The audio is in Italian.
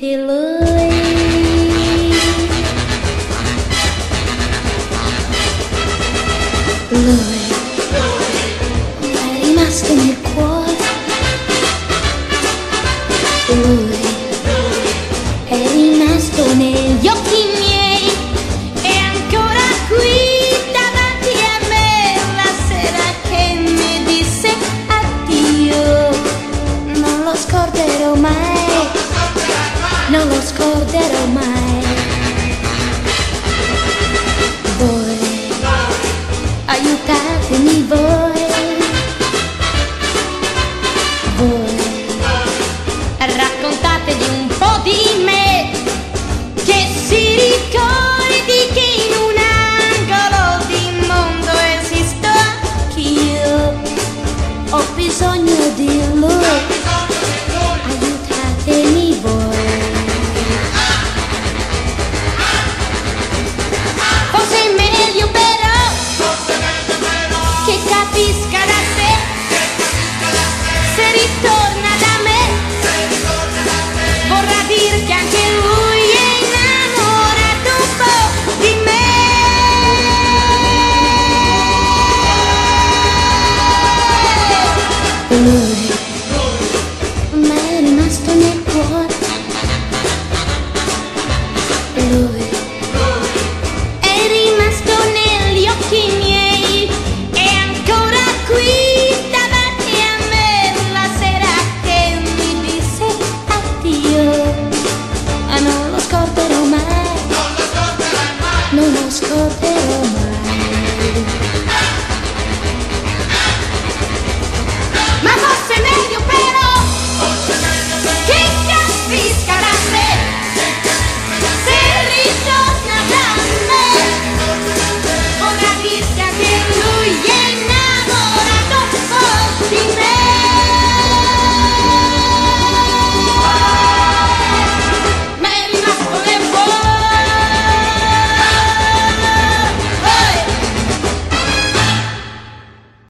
solamente lui. Lui è rimasto nel cuore. Lui è rimasto negli occhi miei. È ancora qui davanti a me la sera che mi disse addio. Non lo scorderò mai, non lo scorderò mai.